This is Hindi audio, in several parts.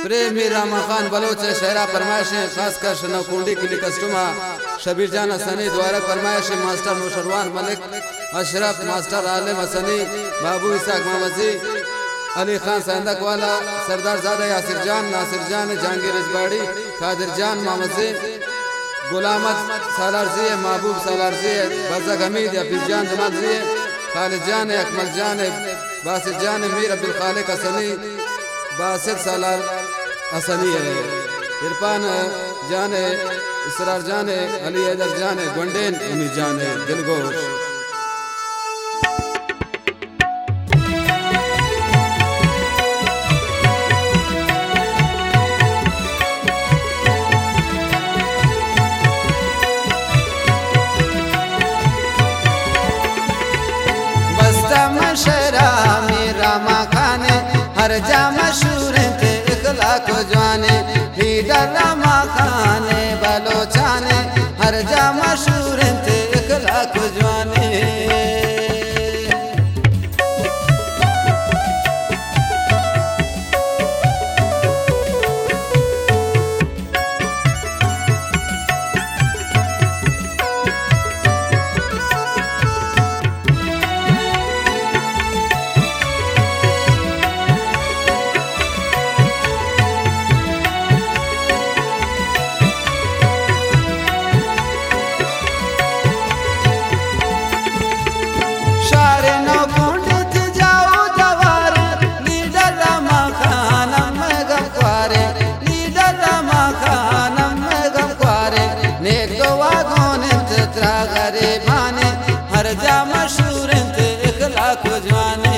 प्रेमी रामा खान बलोच शहरा फरमाइशें खासकर शनकुंडी के लिए कस्टमा शबीर जान हसनी द्वारा फरमाइशें मास्टर मुशरवान मलिक अशरफ मास्टर आलिम हसनी बाबू इसाक मामजी अली खान सैंदक वाला सरदार ज़ादा यासिर जान नासिर जान जहांगीर इजबाड़ी कादिर जान मामजी गुलामत सालारजी महबूब सालारजी बज़क हमीद हफीज जान जमाल जी खालिद जान अकमल जान बासित जान मीर अब्दुल खालिक हसनी बासित सालार हसनी है इरफान जाने इसरार जाने अली हैदर जाने गुंडेन उम्मीद जाने दिलगोश बस्ता मशरा मेरा मकाने हर जा मशहूर थे इखलाक जवाने लीडर रामा खाने बलोचाने हर जा मशहूर थे इखलाक जवाने हर जा मशहूर थे इखलाक जवाने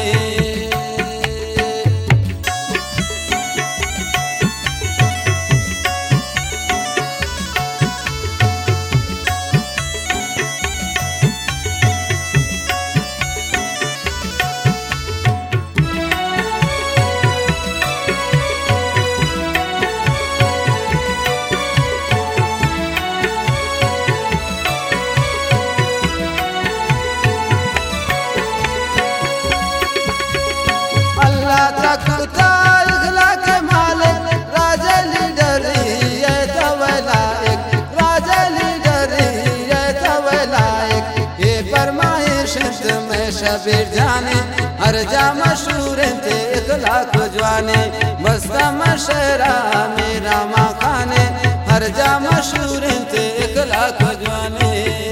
तकता इखलाक मालिक राजा लीडर ये तवलाइक राजा लीडर ये तवलाइक ये फरमाइश में शबीर जाने हर जा मशहूर थे इखलाक जवाने बस्ता मशरा मेरा मकाने हर जा मशहूर थे इखलाक जवाने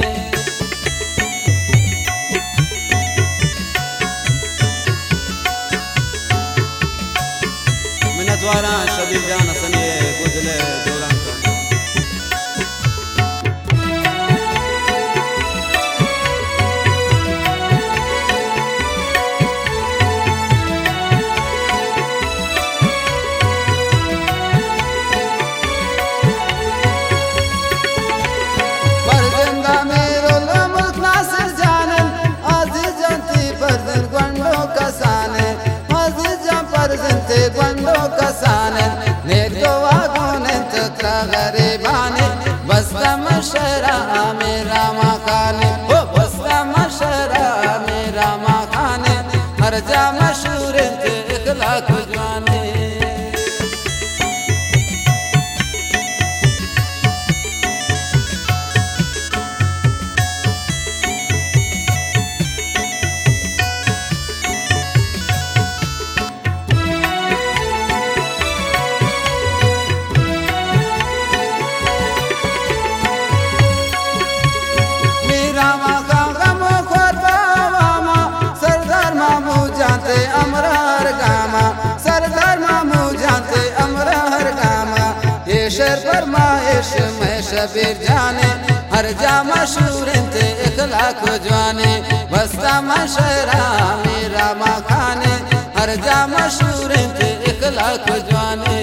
द्वारा शबीर जान हसनी गुजले दौरान परजिंदा मेरो मुल्क नासिर जाने आजिज जनती परजिन गंडो कसाने आजिज जन परजिनते गंडो कसाने नेक दुआ गुने तकरा गरीबाने बस्ता मशरा मेरा मकाने ओ बस्ता मशरा मेरा मकाने हर जा मशहूर थे इखलाक जवाने सरदार मामू जानते अमरार गामा ये शेर फरमाइश में शबीर जाने हर जा मशहूर थे इखलाक जवाने बस्ता मशरा मेरा मकाने हर जा मशहूर थे इखलाक जवाने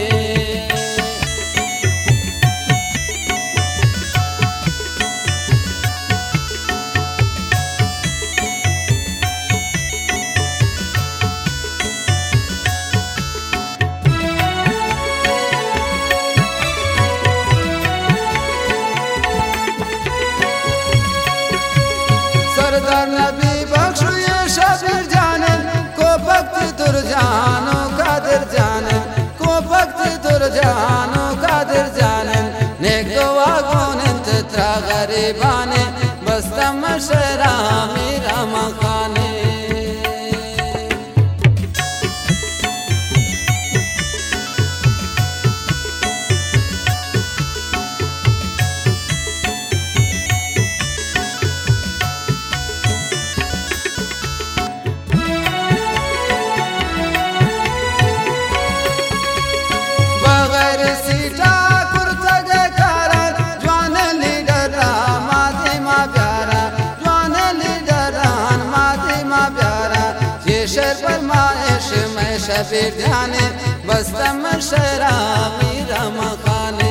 सरदार नबी बख्शो ये शबीर जाने को भक्त दुर्जानो कादिर जाने को भक्त मजदूर जानो कादिर जाने नेक दुआ गुनंत त्रा गरीबाने बस्तम शरा मेरा मकाने सीटा कुर्ता के कारण जवान लीडर माधी माँ प्यारा जवान लीडर माधी माँ प्यारा ये शर फरमाइश मैं शबीर जाने बस्तम शरा मेरा मकाने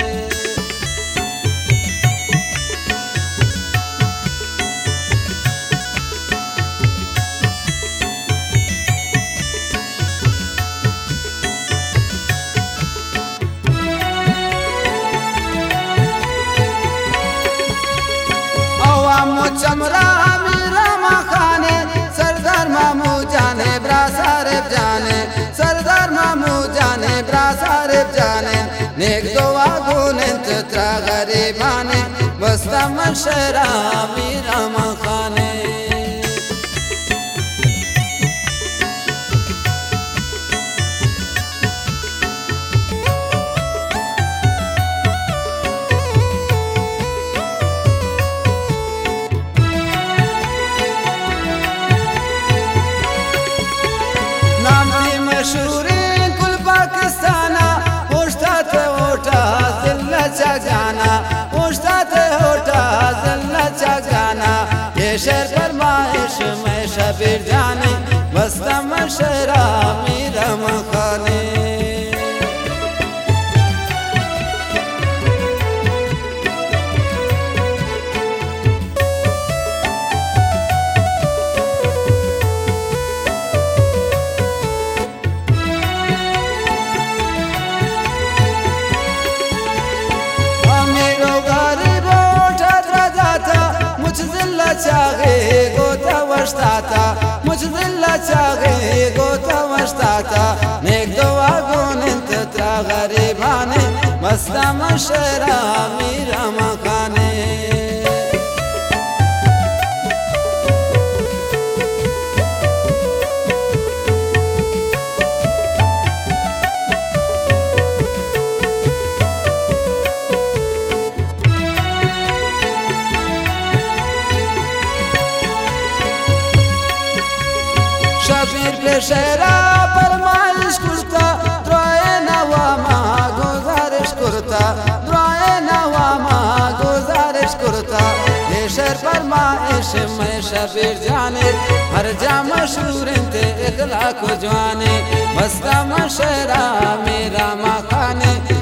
चमरा मेरा मकाने सरदार मामू जाने ब्रा सारेब जाने सरदार मामू जाने ब्रा सारेब जाने नेक दुआ गुनंत त्रा गरीबाने बस्तम शरा मेरा मकाने मशहूरी कुल पाकिस्ताना उठता थे होटा जिल्ला चा गाना उठता थे होटा जिल्ला चा गाना ये शर फरमाइश मैं शबीर जाने बस्तम शरा मेरा मकाने चाहे गोता वस्ताता मुझ दिल्ला चाहे गोता वस्ताता नेक दुआ गुनंत त्रा गरीबाने बस्तम शरा मेरा मकाने शबीर पे शरा फरमाइश करता दुआए नवामा गुजारिश करता दुआए नवामा गुजारिश करता ये शर फरमाइश मैं शबीर जाने हर जा मशहूर ते इखलाक जाने बस्तम शरा मेरा मकाने